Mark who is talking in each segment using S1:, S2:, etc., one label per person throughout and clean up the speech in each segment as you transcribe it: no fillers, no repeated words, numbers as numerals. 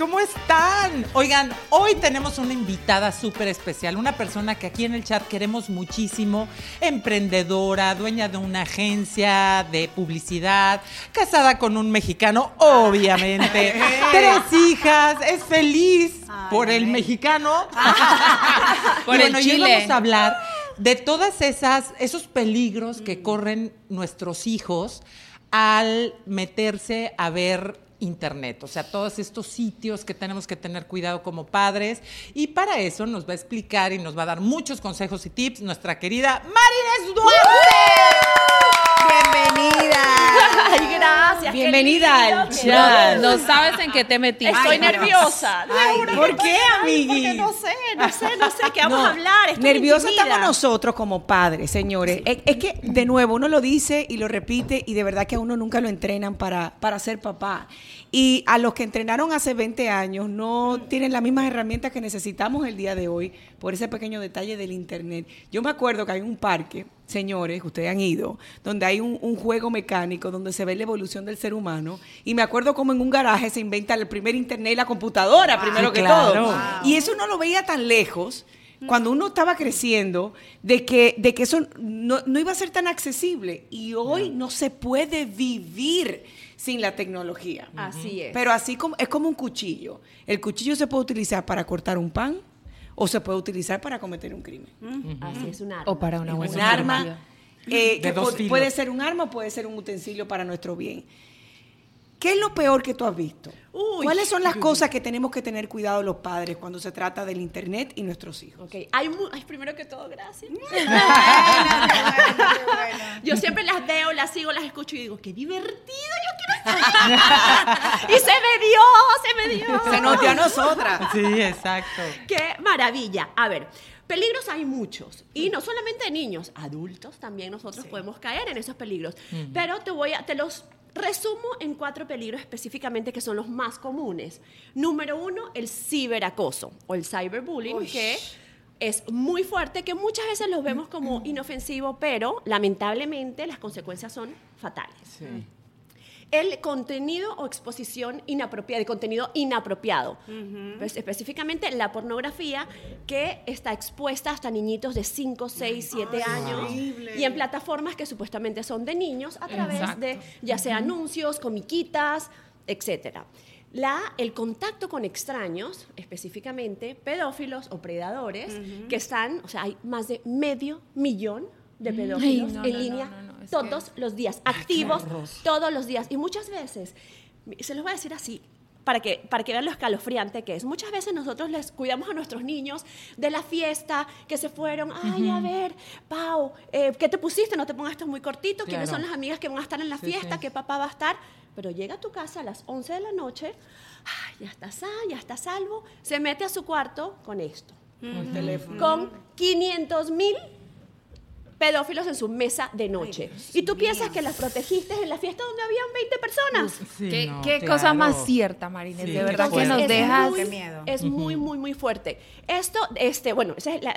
S1: ¿cómo están? Oigan, hoy tenemos una invitada súper especial, una persona que aquí en el chat queremos muchísimo, emprendedora, dueña de una agencia de publicidad, casada con un mexicano, obviamente, 3 hijas, es feliz por el mexicano.
S2: Por el Chile.
S1: Hoy vamos a hablar de todas esos peligros que corren nuestros hijos al meterse a ver internet, o sea, todos estos sitios que tenemos que tener cuidado como padres, y para eso nos va a explicar y nos va a dar muchos consejos y tips nuestra querida Marines Duarte.
S3: ¡Bienvenida!
S2: Ay, gracias.
S3: Bienvenida al chat.
S2: No sabes en qué te metí.
S4: Estoy nerviosa.
S1: ¿Por qué, amigui?
S4: Porque no sé qué vamos a hablar. Estoy
S3: Nerviosa
S4: intimida.
S3: estamos nosotros como padres, señores. Sí. Es que, de nuevo, uno lo dice y lo repite y de verdad que a uno nunca lo entrenan para ser papá. Y a los que entrenaron hace 20 años no tienen las mismas herramientas que necesitamos el día de hoy por ese pequeño detalle del internet. Yo me acuerdo que hay un parque, señores, que ustedes han ido, donde hay un juego mecánico donde se ve la evolución del ser humano, y me acuerdo como en un garaje se inventa el primer internet y la computadora, primero que todo. Wow. Y eso no lo veía tan lejos cuando uno estaba creciendo, de que eso no iba a ser tan accesible, y hoy no se puede vivir sin la tecnología.
S4: Así es.
S3: Pero así como es como un cuchillo. El cuchillo se puede utilizar para cortar un pan o se puede utilizar para cometer un crimen.
S4: Así es, un arma.
S2: O para una buena
S3: Un arma que puede ser un arma o puede ser un utensilio para nuestro bien. ¿Qué es lo peor que tú has visto? ¿Cuáles son las cosas que tenemos que tener cuidado los padres cuando se trata del internet y nuestros hijos?
S4: Okay. Ay, primero que todo, gracias. Yo siempre las veo, las sigo, las escucho y digo, qué divertido, yo quiero estar. Y se me dio.
S3: Se nos dio a nosotras.
S1: Sí, exacto.
S4: Qué maravilla. A ver, peligros hay muchos, y no solamente niños, adultos también nosotros podemos caer en esos peligros. Pero te los resumo en 4 peligros específicamente que son los más comunes. Número 1, el ciberacoso o el cyberbullying, que es muy fuerte, que muchas veces los vemos como inofensivo, pero lamentablemente las consecuencias son fatales.
S1: Sí.
S4: El contenido o exposición inapropiada, de contenido inapropiado. Pues, específicamente la pornografía, que está expuesta hasta niñitos de 5, 6, 7 años. Horrible. Y en plataformas que supuestamente son de niños a través de ya sea anuncios, comiquitas, etc. El contacto con extraños, específicamente pedófilos o predadores, que están, o sea, hay más de 500,000 de pedófilos en línea todos los días, activos todos los días. Y muchas veces, se los voy a decir así, para que vean lo escalofriante que es. Muchas veces nosotros les cuidamos a nuestros niños de la fiesta, que se fueron, ay, a ver, Pau, ¿qué te pusiste? No te pongas esto muy cortito, ¿quiénes son las amigas que van a estar en la fiesta? ¿Qué papá va a estar? Pero llega a tu casa a las 11 de la noche, ay, ya está salvo, se mete a su cuarto con esto.
S3: El teléfono.
S4: Con 500,000 pedófilos en su mesa de noche. Ay, y tú piensas que las protegiste en la fiesta donde habían 20 personas.
S2: Sí, ¿Qué cosa más cierta, Marines? Sí, de verdad que nos dejas.
S4: Qué miedo. Es muy, muy, muy fuerte. Esto, bueno, ese es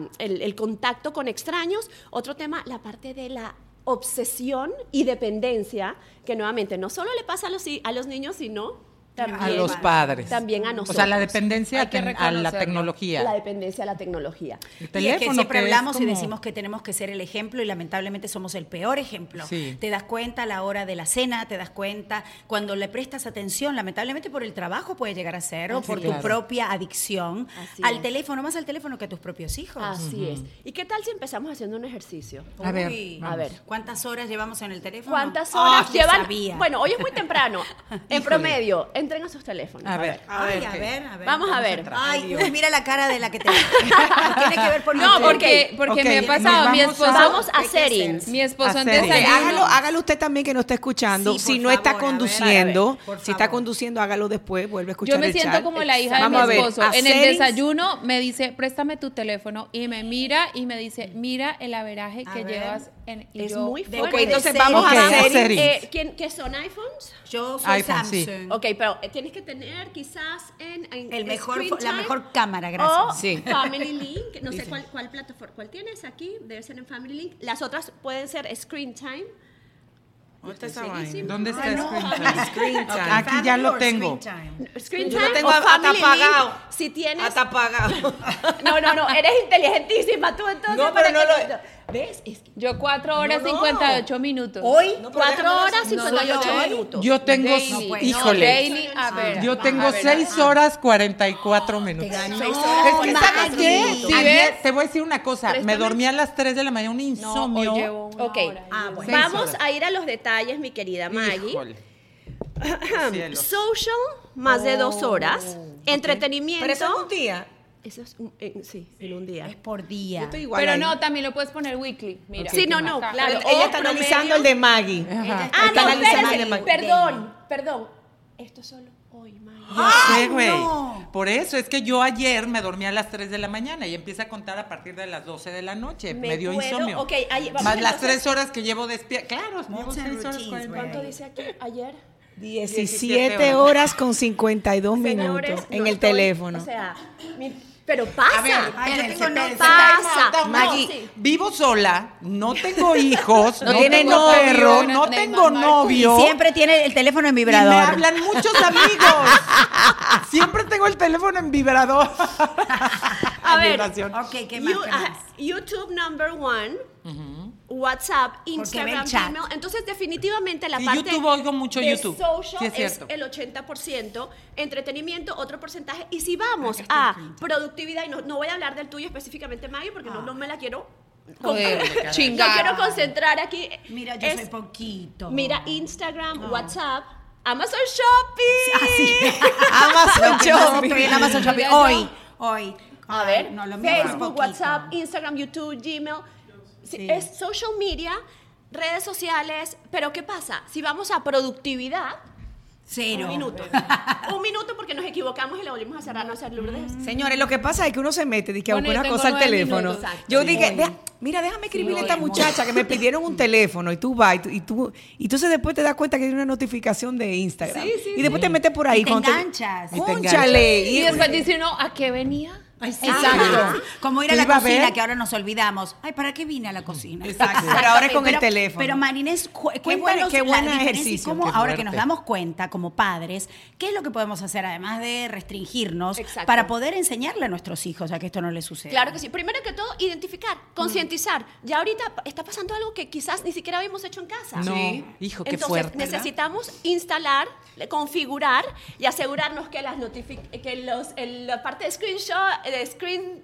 S4: el contacto con extraños. Otro tema, la parte de la obsesión y dependencia, que nuevamente no solo le pasa a los niños, sino también
S1: a los padres.
S4: También a nosotros.
S1: O sea, la dependencia a la tecnología.
S4: La dependencia a la tecnología.
S5: El teléfono, y es que siempre hablamos y decimos que tenemos que ser el ejemplo, y lamentablemente somos el peor ejemplo. Sí. Te das cuenta a la hora de la cena, te das cuenta cuando le prestas atención, lamentablemente por el trabajo puede llegar a ser, o por tu propia adicción al teléfono, más al teléfono que a tus propios hijos.
S4: Así es. ¿Y qué tal si empezamos haciendo un ejercicio?
S1: A ver.
S5: ¿Cuántas horas llevamos en el teléfono?
S4: ¿Cuántas horas llevan? Bueno, hoy es muy temprano. En promedio, entren a sus teléfonos.
S1: A ver.
S4: Vamos a ver.
S5: Ay, mira la cara de la que te tiene que ver por
S2: no, porque me ha pasado mi esposo.
S4: Vamos a settings.
S2: Mi esposo antes de
S3: hágalo usted también que no está escuchando. Si no está conduciendo, si está conduciendo, hágalo después, vuelve a escuchar.
S2: Yo me siento como la hija de mi esposo. En el desayuno me dice, préstame tu teléfono, y me mira y me dice, mira el averaje que llevas en.
S4: Es muy fuerte.
S3: Ok, entonces vamos a hacer.
S4: ¿Qué son iPhones?
S5: Yo soy
S1: iPhone,
S5: Samsung.
S1: Sí.
S4: Ok, pero tienes que tener quizás
S5: la mejor cámara, gracias.
S4: O Family Link, no sé cuál plataforma, cuál tienes aquí, debe ser en Family Link. Las otras pueden ser Screen Time.
S1: ¿Dónde está Screen Time? Aquí ya lo tengo.
S4: Screen
S3: Yo
S4: Time
S3: lo tengo
S4: o
S3: hasta
S4: Family
S3: apagado.
S4: Link, si tienes...
S3: Hasta apagado.
S4: No, eres inteligentísima tú entonces.
S3: No, pero no
S4: ¿Ves? Es que
S2: Yo 4 horas 58 minutos.
S3: Hoy,
S4: 4 horas 58 minutos.
S1: Yo tengo,
S2: Daily.
S1: híjole,
S2: Daily, a ver,
S1: yo tengo 6 horas 44 minutos.
S3: ganó.
S4: 6 horas
S1: Es que, ¿sabes qué?
S4: minutos.
S2: ¿Sí
S1: Ayer,
S2: ves?
S1: te voy a decir una cosa, me dormí a las 3 de la mañana, un insomnio.
S2: hoy llevo una
S4: Ok,
S2: hora.
S3: bueno.
S1: 6
S4: vamos
S1: horas.
S4: a ir a los detalles, mi querida Maggie.
S1: Híjole. Cielo.
S4: Social, más de 2 horas. Entretenimiento.
S3: Pero eso es un día.
S4: Eso es sí, en un día.
S5: Es por día.
S3: Yo estoy igual
S2: Pero
S3: ahí.
S2: no, también lo puedes poner weekly. Mira.
S4: Sí, no, claro.
S3: Ella está analizando el de Maggie.
S1: Ajá.
S3: Está
S4: No,
S3: analizando el de
S4: espérate,
S3: Maggie.
S4: perdón. Esto es solo hoy, Maggie.
S1: Yo sé, güey. Por eso es que yo ayer me dormí a las 3 de la mañana y empieza a contar a partir de las 12 de la noche. Me dio insomnio.
S4: Ok, vamos
S1: Más las
S4: entonces.
S1: 3 horas que llevo despierta. Claro, llevo 6 horas.
S5: routines,
S1: 40.
S4: ¿Cuánto dice aquí ayer?
S3: 17 horas con 52
S4: Señores,
S3: minutos en
S4: no
S3: el
S4: estoy-
S3: teléfono.
S4: O sea, pero pasa.
S1: A ver,
S4: no pasa.
S1: Maggie,
S4: No, sí.
S1: vivo sola, no tengo hijos,
S3: No
S1: no
S3: tiene
S1: tengo
S3: novio,
S1: perro, no
S2: de
S1: tengo
S2: mamá.
S1: novio.
S5: Siempre tiene el teléfono en
S1: Y me
S5: vibrador.
S1: hablan muchos amigos. Siempre tengo el teléfono en vibrador.
S4: A ver,
S1: Vibración.
S5: Ok, ¿qué más? ¿Qué más?
S4: YouTube number 1, WhatsApp,
S5: ve
S4: Instagram,
S5: el chat.
S4: Gmail. Entonces, definitivamente la
S1: Sí,
S4: parte
S1: YouTube, oigo mucho
S4: de
S1: YouTube.
S4: social
S1: Sí, es
S4: es
S1: cierto.
S4: el 80%, entretenimiento otro porcentaje. Y si vamos a productividad, y no voy a hablar del tuyo específicamente, Maggie, porque no me la quiero...
S2: Joder,
S4: Yo
S2: chingada.
S4: quiero concentrar aquí.
S5: Mira, yo soy poquito.
S4: Mira, Instagram, WhatsApp, Amazon Shopping.
S5: Así.
S3: Amazon
S5: Shopping.
S3: Shopping.
S5: En Amazon Shopping.
S2: Mira,
S5: Hoy.
S4: A
S5: Ay,
S4: ver,
S5: no, lo mío es
S4: Facebook,
S5: poquito.
S4: WhatsApp, Instagram, YouTube, Gmail.
S5: Sí.
S4: Es social media, redes sociales. Pero ¿qué pasa? Si vamos a productividad,
S5: Cero.
S4: un minuto. Un minuto porque nos equivocamos y le volvimos a cerrar, no hacer Lourdes.
S3: Señores, lo que pasa es que uno se mete y que a
S2: Bueno,
S3: buscar
S2: yo
S3: una
S2: tengo
S3: cosa al
S2: 9
S3: teléfono.
S2: minutos.
S3: Yo
S2: Sí.
S3: dije, mira, déjame escribirle a esta
S2: voy.
S3: muchacha que me pidieron un teléfono y tú vas y tú entonces después te das cuenta que hay una notificación de Instagram. y después te metes por ahí.
S5: Y te
S3: cuando
S5: enganchas.
S1: Y te
S3: Cónchale.
S2: Y después dice uno, ¿a qué venía?
S5: Exacto. Como ir a
S1: Te
S5: la
S1: iba a
S5: cocina,
S1: ver.
S5: que ahora nos olvidamos. Ay, ¿para qué vine a la cocina?
S3: Exacto. Pero ahora es con el teléfono.
S5: Pero Marinés,
S3: qué
S5: cuéntanos
S3: buen
S5: la diferencia y
S3: ejercicio,
S5: cómo,
S1: qué
S5: ahora que
S1: fuerte.
S5: nos damos cuenta como padres, ¿qué es lo que podemos hacer además de restringirnos
S4: Exacto.
S5: para poder enseñarle a nuestros hijos a que esto no les suceda?
S4: Claro que sí. Primero que todo, identificar, concientizar. Ya ahorita está pasando algo que quizás ni siquiera habíamos hecho en casa.
S1: No, hijo, qué
S4: Entonces,
S1: fuerte.
S4: necesitamos instalar, configurar y asegurarnos que la parte de screenshot, de screen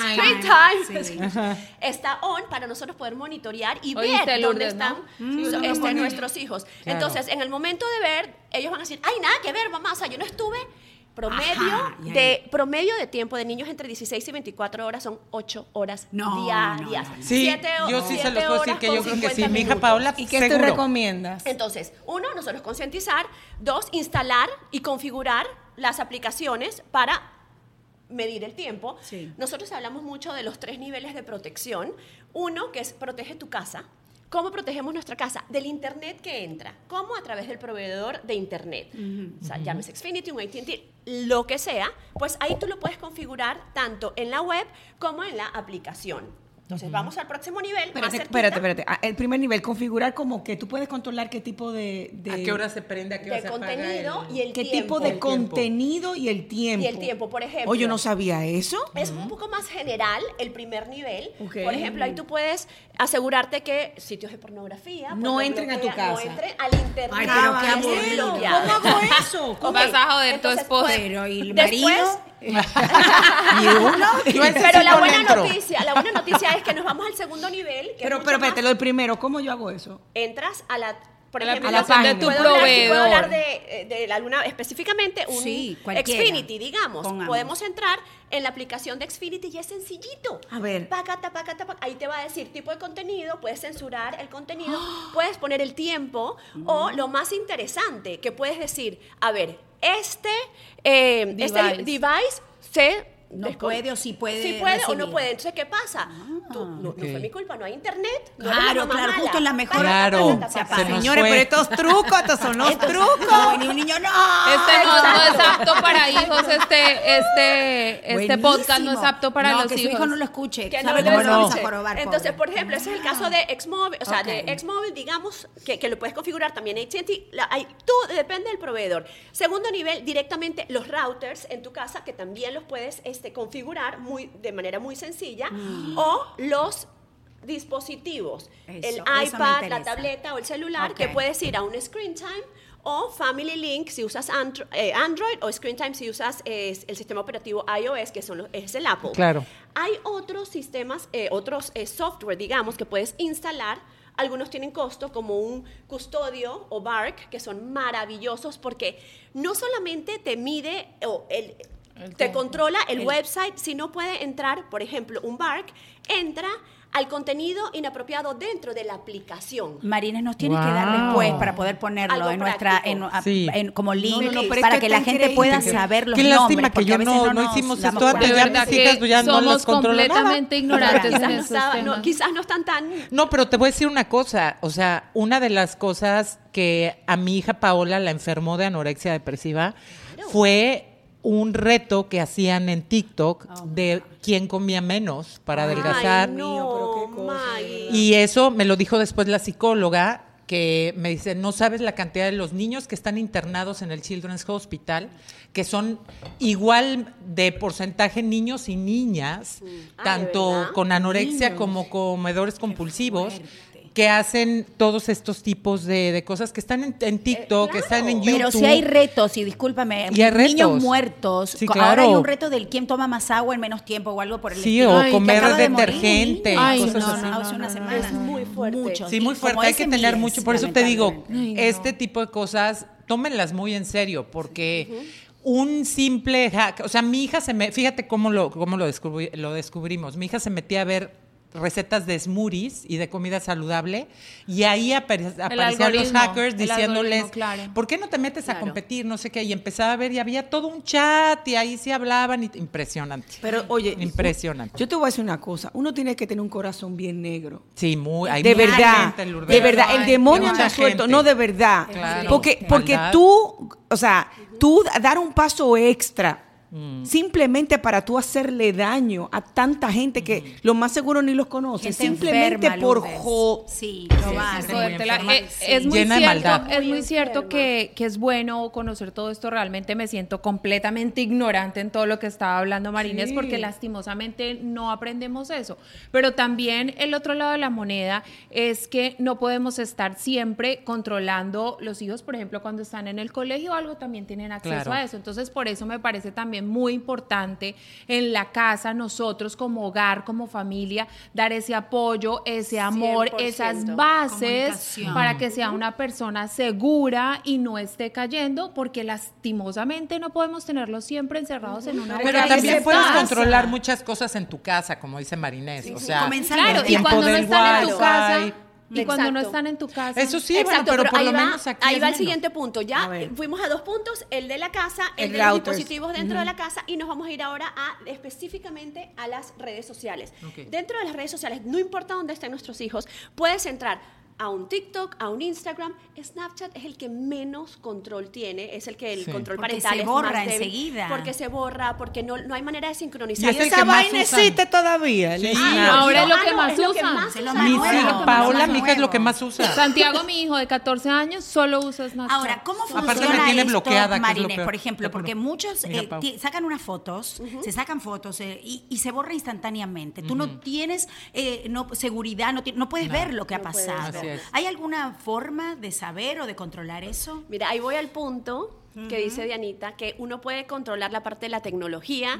S4: time está on para nosotros poder monitorear y
S2: Oíste,
S4: ver dónde
S2: Lourdes,
S4: están
S2: ¿no?
S4: nuestros hijos.
S1: Claro.
S4: Entonces, en el momento de ver, ellos van a decir, ay, nada que ver, mamá, o sea, yo no estuve.
S5: Ajá, y ahí.
S4: Promedio de tiempo de niños entre 16 y 24 horas son 8 horas
S5: No,
S4: diarias.
S5: no, no.
S1: Sí, yo sí se los puedo decir que yo creo que sí. Mi hija Paola,
S3: ¿Y qué tú
S1: seguro.
S3: recomiendas?
S4: Entonces, 1, nosotros concientizar. 2, instalar y configurar las aplicaciones para medir el tiempo.
S5: Sí.
S4: Nosotros hablamos mucho de los 3 niveles de protección. 1, que es protege tu casa. ¿Cómo protegemos nuestra casa? Del internet que entra. ¿Cómo? A través del proveedor de internet. O sea, llámese Xfinity, un AT&T, lo que sea. Pues ahí tú lo puedes configurar tanto en la web como en la aplicación. Entonces, vamos al próximo nivel.
S3: Espérate. El primer nivel, configurar como que tú puedes controlar qué tipo de
S1: ¿A qué hora se prende? ¿A qué hora
S4: De
S1: se apaga
S4: contenido
S1: el-
S4: y el
S3: qué
S4: tiempo.
S3: tipo de
S1: El tiempo.
S3: contenido y el tiempo.
S4: Y el tiempo, por ejemplo.
S3: Oye, yo no sabía eso.
S4: Es un poco más general el primer nivel.
S3: Ok.
S4: Por ejemplo, ahí tú puedes asegurarte que sitios de pornografía pues,
S3: No
S4: lo
S3: entren a tu
S4: bloquean,
S3: casa.
S4: No entren al internet.
S5: Ay, pero qué
S4: estén
S5: aburrido.
S4: bloqueados.
S3: ¿Cómo hago eso?
S2: ¿Cómo vas a joder tu
S4: entonces,
S2: esposa?
S4: pues,
S5: Pero, ¿y el
S4: después-
S5: marido?
S3: ¿Y uno?
S1: Yo ese
S4: Pero
S1: sí
S4: la
S1: no
S4: buena
S1: entro.
S4: noticia es que nos vamos al segundo nivel. Que
S3: Pero
S4: es mucho
S3: espérate,
S4: más-
S3: lo del primero, ¿cómo yo hago eso?
S4: Entras a la... Por
S2: A la
S4: ejemplo,
S2: aplicación
S3: de
S2: tu
S4: ¿puedo hablar-
S2: proveedor.
S4: ¿Puedo hablar de alguna, específicamente un
S5: Sí, cualquiera.
S4: Xfinity, digamos?
S5: Pongamos.
S4: Podemos entrar en la aplicación de Xfinity y es sencillito.
S3: A ver.
S4: Pacata, ahí te va a decir tipo de contenido, puedes censurar el contenido, puedes poner el tiempo o lo más interesante que puedes decir, a ver, este device se
S5: no puede o sí puede.
S4: Sí puede o no puede. Entonces, ¿qué pasa? No fue mi culpa, no hay internet.
S5: Claro, justo en la mejor.
S1: Claro.
S3: Señores, pero estos trucos, estos son los trucos.
S5: Ni un niño, no.
S2: No es apto para hijos, este podcast no es apto para los
S5: que
S2: hijos.
S5: Su hijo no lo escuche.
S4: Que
S5: ¿Sabe cómo lo vamos a jorobar?
S4: Entonces, por ejemplo, ese es el caso de Xmobile, o sea, de Xmobile, digamos, que lo puedes configurar también AT&T. Todo depende del proveedor. Segundo nivel, directamente los routers en tu casa, que también los puedes configurar de manera muy sencilla, o los dispositivos, el iPad, la tableta o el celular, que puedes ir a un Screen Time o Family Link si usas Android, o Screen Time si usas el sistema operativo iOS, que es el Apple.
S1: Claro.
S4: Hay otros sistemas, otros software, digamos, que puedes instalar. Algunos tienen costo, como un Custodio o Bark, que son maravillosos porque no solamente te mide te controla el website, sino puede entrar, por ejemplo, un Bark entra al contenido inapropiado dentro de la aplicación.
S5: Marines nos tiene que dar después para poder ponerlo en nuestra como link, para que la gente pueda saber los nombres.
S1: Qué lástima que yo no hicimos esto antes.
S2: De verdad que somos completamente ignorantes en esos temas.
S4: Quizás no están tan...
S1: No, pero te voy a decir una cosa. O sea, una de las cosas que a mi hija Paola la enfermó de anorexia depresiva fue un reto que hacían en TikTok de quién comía menos para adelgazar. Y eso me lo dijo después la psicóloga, que me dice, no sabes la cantidad de los niños que están internados en el Children's Hospital, que son igual de porcentaje niños y niñas, tanto con anorexia como comedores compulsivos, que hacen todos estos tipos de cosas que están en TikTok, que están en YouTube.
S5: Pero si hay retos, y discúlpame,
S1: y hay
S5: niños muertos.
S1: Sí, claro.
S5: Ahora hay un reto del quién toma más agua en menos tiempo o algo por el estilo.
S1: Sí, o comer detergente.
S5: Cosas así. Hace una semana.
S4: Es muy fuerte.
S1: Sí, muy fuerte. Hay que tener mucho. Por eso te digo, este tipo de cosas, tómenlas muy en serio, porque... un simple hack, o sea, mi hija fíjate cómo lo descubrimos. Mi hija se metía a ver recetas de smoothies y de comida saludable, y ahí aparecían los hackers diciéndoles, ¿por qué no te metes a competir? No sé qué, y empezaba a ver, y había todo un chat, y ahí se hablaban, impresionante.
S3: Pero, oye,
S1: impresionante.
S3: Yo te voy a decir una cosa, uno tiene que tener un corazón bien negro.
S1: Sí, hay
S3: de verdad, de verdad, el demonio anda suelto, no, de verdad.
S1: Claro.
S3: Porque tú, o sea, tú dar un paso extra, simplemente para tú hacerle daño a tanta gente que lo más seguro ni los conoce, simplemente por
S2: es muy cierto que es bueno conocer todo esto. Realmente me siento completamente ignorante en todo lo que estaba hablando Marines, porque lastimosamente no aprendemos eso. Pero también el otro lado de la moneda es que no podemos estar siempre controlando los hijos. Por ejemplo, cuando están en el colegio o algo, también tienen acceso a eso. Entonces, por eso me parece también muy importante en la casa, nosotros como hogar, como familia, dar ese apoyo, ese amor, 100%. Esas bases para que sea una persona segura y no esté cayendo, porque lastimosamente no podemos tenerlos siempre encerrados en una...
S1: Pero también puedes controlar muchas cosas en tu casa, como dice Marinés. O sea,
S2: claro, y cuando no están en tu casa... Y cuando no están en tu casa.
S1: Eso sí, bueno, pero por lo menos aquí
S4: ahí va el siguiente punto. Ya fuimos a 2 puntos, el de la casa, el de los dispositivos dentro de la casa, y nos vamos a ir ahora específicamente a las redes sociales. Dentro de las redes sociales, no importa dónde estén nuestros hijos, puedes entrar a un TikTok, a un Instagram. Snapchat es el que menos control tiene, es el que el control parental es más débil.
S5: Enseguida.
S4: Porque se borra, porque no hay manera de sincronizar.
S3: Y esa vaina existe todavía.
S1: Sí.
S2: Ahora es lo que más usan.
S1: Paola, mi hija, es lo que más usa.
S2: Santiago, mi hijo de 14 años, solo usa Snapchat.
S5: Ahora, ¿cómo funciona
S1: Aparte me tiene bloqueada,
S5: Marines, por ejemplo? Porque muchos sacan unas fotos, se sacan fotos y se borra instantáneamente. Tú no tienes seguridad, no puedes ver lo que ha pasado. ¿Hay alguna forma de saber o de controlar eso?
S4: Mira, ahí voy al punto que dice Dianita, que uno puede controlar la parte de la tecnología.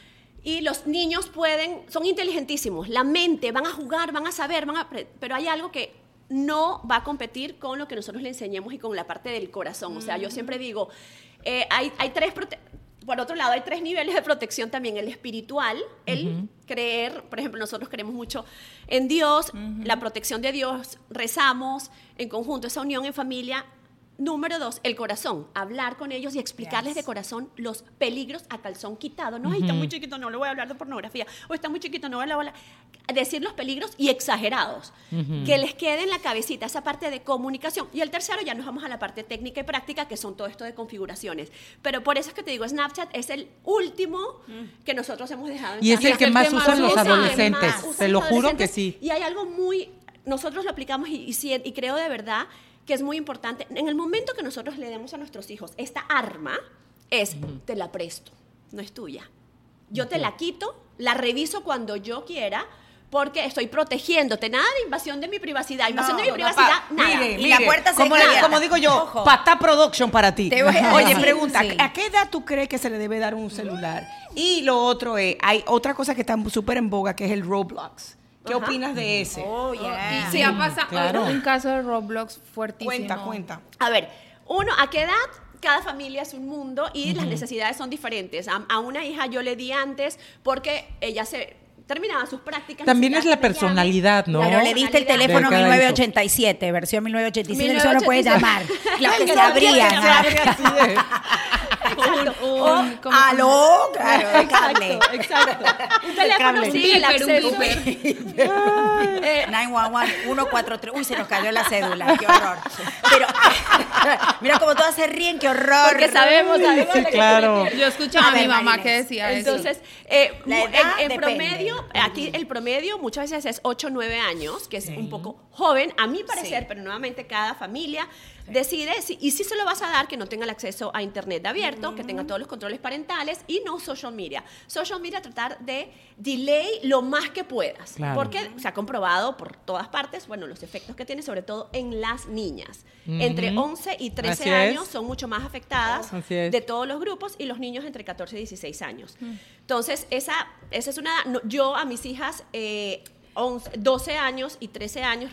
S4: Y los niños son inteligentísimos, la mente, van a jugar, van a saber, pero hay algo que no va a competir con lo que nosotros le enseñemos y con la parte del corazón. O sea, yo siempre digo, hay 3 por otro lado, hay 3 niveles de protección también. El espiritual, el creer, por ejemplo, nosotros creemos mucho en Dios, la protección de Dios, rezamos en conjunto, esa unión en familia. Número 2, el corazón. Hablar con ellos y explicarles de corazón los peligros a calzón quitado. No, está muy chiquito, no le voy a hablar de pornografía. O está muy chiquito, no voy a hablar. Decir los peligros y exagerados. Que les quede en la cabecita esa parte de comunicación. Y el tercero, ya nos vamos a la parte técnica y práctica, que son todo esto de configuraciones. Pero por eso es que te digo, Snapchat es el último que nosotros hemos dejado en
S1: Y es el que más usan los adolescentes. Te lo juro que sí.
S4: Y hay algo muy... Nosotros lo aplicamos y creo de verdad que es muy importante. En el momento que nosotros le demos a nuestros hijos esta arma, te la presto, no es tuya. Yo te la quito, la reviso cuando yo quiera, porque estoy protegiéndote. Nada de invasión de mi privacidad. Invasión de mi privacidad, nada.
S3: Mire,
S5: y la puerta se queda.
S3: Como digo yo,
S5: Ojo.
S3: Patá Production para ti. Oye,
S5: Sí,
S3: pregunta,
S5: sí.
S3: ¿a qué edad tú crees que se le debe dar un celular? Y lo otro es, hay otra cosa que está súper en boga, que es el Roblox. ¿Qué opinas de ese?
S5: Oh, yeah.
S2: Y sí ha pasado
S1: claro.
S2: un caso de Roblox fuertísimo.
S3: Cuenta.
S4: A ver, ¿a qué edad? Cada familia es un mundo y las necesidades son diferentes. A una hija yo le di antes porque ella terminaba sus prácticas.
S1: También es la personalidad, ¿no?
S5: Pero le diste el teléfono
S1: De cada
S5: 1987, versión 1987, eso lo puedes llamar. Las que se abrían. ¡Aló! Claro, el cable.
S4: Exacto. Un teléfono sí, el acceso.
S5: 911, 143. Uy, se nos cayó la cédula, qué horror. Pero, mira cómo todas se ríen, qué horror.
S4: Porque sabemos
S1: Sí,
S4: lo que se
S1: claro.
S4: refiere.
S2: Yo escuchaba a mi
S5: ver,
S2: mamá
S5: Marines.
S2: que decía eso.
S4: Entonces,
S5: La edad
S4: en
S5: depende.
S4: promedio, aquí el promedio muchas veces es 8 o 9 años, que es un poco joven, a mi parecer, pero nuevamente cada familia decide, y si se lo vas a dar, que no tenga el acceso a internet abierto, que tenga todos los controles parentales y no social media. Social media, tratar de delay lo más que puedas,
S1: Claro.
S4: porque se ha comprobado por todas partes, bueno, los efectos que tiene, sobre todo en las niñas. Entre 11 y 13
S1: Así
S4: años
S1: es.
S4: son mucho más afectadas
S1: Así es.
S4: de todos los grupos, y los niños entre 14 y 16 años. Entonces, esa es una edad. Yo a mis hijas, 12 años y 13 años,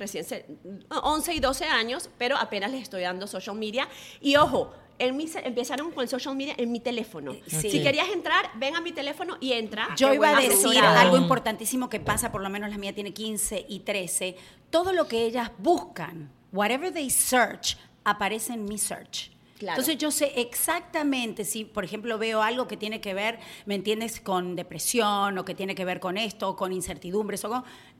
S4: 11 y 12 años, pero apenas les estoy dando social media. Y ojo, empezaron con el social media en mi teléfono.
S5: Sí.
S4: Si querías entrar, ven a mi teléfono y entra.
S5: Yo iba a decir
S4: asesorada.
S5: algo importantísimo que pasa, por lo menos la mía tiene 15 y 13. Todo lo que ellas buscan, whatever they search, aparece en mi search.
S4: Claro.
S5: Entonces yo sé exactamente si, por ejemplo, veo algo que tiene que ver, ¿me entiendes?, con depresión, o que tiene que ver con esto, o con incertidumbres, o con,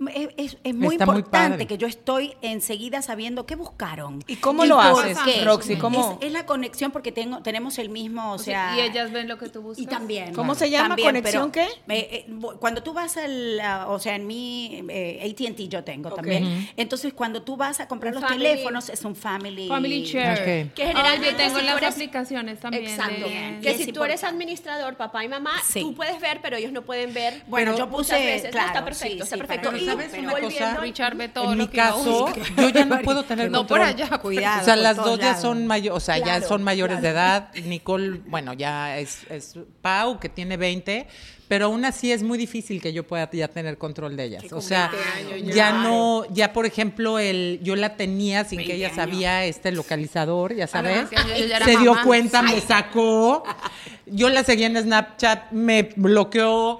S5: es muy
S1: Está muy
S5: importante
S1: padre.
S5: que yo estoy enseguida sabiendo qué buscaron.
S3: ¿Y cómo lo
S5: por
S3: haces,
S5: qué.
S3: Roxy? ¿Cómo?
S5: Es la conexión, porque tenemos el mismo, o sea...
S2: y ellas ven lo que tú buscas.
S5: Y también.
S3: ¿Cómo se llama? ¿Conexión
S5: pero,
S3: qué?
S5: Cuando tú vas o sea, en mi AT&T yo tengo también. Entonces, cuando tú vas a comprar
S4: Un
S5: los
S4: family-
S5: teléfonos, es un family
S2: Share.
S1: Ok.
S4: Que generalmente
S2: yo tengo
S4: si
S2: las
S4: tú eres-
S2: aplicaciones también.
S4: Exacto.
S5: Bien.
S4: Que
S5: Y
S4: si
S5: es
S4: tú eres
S5: importante.
S4: administrador, papá y mamá,
S5: Sí.
S4: tú puedes ver, pero ellos no pueden ver.
S5: Bueno,
S1: Pero
S5: yo
S4: muchas
S5: puse,
S4: veces.
S5: claro,
S4: está perfecto,
S5: sí,
S4: está
S5: sí,
S4: perfecto.
S5: para
S1: Pero ¿sabes
S5: pero
S1: una
S4: volviendo-
S1: cosa?
S2: Richard ve todo
S1: En
S2: lo
S1: mi
S2: que uno
S1: caso,
S2: busca.
S1: yo ya no puedo tener
S2: No por
S1: control.
S2: allá.
S5: Cuidado.
S1: O sea,
S5: por
S1: las
S5: todos
S1: dos ya
S5: lados.
S1: son mayores, o sea, ya
S4: Claro,
S1: son mayores de edad. Nicole, bueno, ya es Pau, que tiene 20, pero aún así es muy difícil que yo pueda ya tener control de ellas. O sea, ya no, ya por ejemplo, yo la tenía sin que ella sabía localizador, ya sabes.
S2: 20 años, yo ya era
S1: Se dio
S2: mamá.
S1: cuenta, me sacó. Yo la seguía en Snapchat, me bloqueó.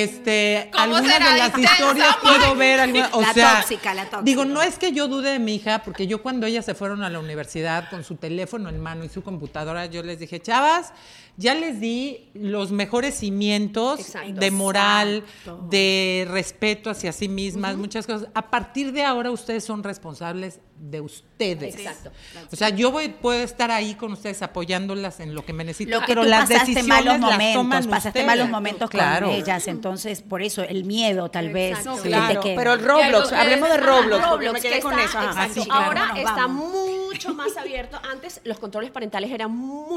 S2: ¿Cómo
S1: Algunas
S2: será
S1: de las
S2: intensa,
S1: historias puedo ver, o
S5: La
S1: sea,
S5: tóxica.
S1: digo, no es que yo dude de mi hija, porque yo cuando ellas se fueron a la universidad con su teléfono en mano y su computadora, yo les dije, chavas, ya les di los mejores cimientos
S4: Exacto.
S1: de moral, de respeto hacia sí mismas, muchas cosas. A partir de ahora ustedes son responsables de ustedes.
S4: Exacto.
S1: O sea, puedo estar ahí con ustedes apoyándolas en lo que me necesiten,
S5: Lo que
S1: pero
S5: tú
S1: las
S5: pasaste
S1: decisiones
S5: malos
S1: las
S5: momentos,
S1: toman
S5: pasaste
S1: ustedes.
S5: malos momentos
S1: Claro.
S5: con ellas, entonces por eso el miedo tal vez
S4: Exacto.
S5: que
S3: Claro,
S5: te queda.
S3: pero el Roblox, hablemos de Roblox, porque
S4: Roblox,
S3: me quedé
S4: que
S3: con
S4: está-
S3: eso. Ajá.
S4: exacto.
S5: Sí, claro,
S4: Ahora
S5: nos
S4: está
S5: vamos.
S4: mucho más abierto. Antes los controles parentales eran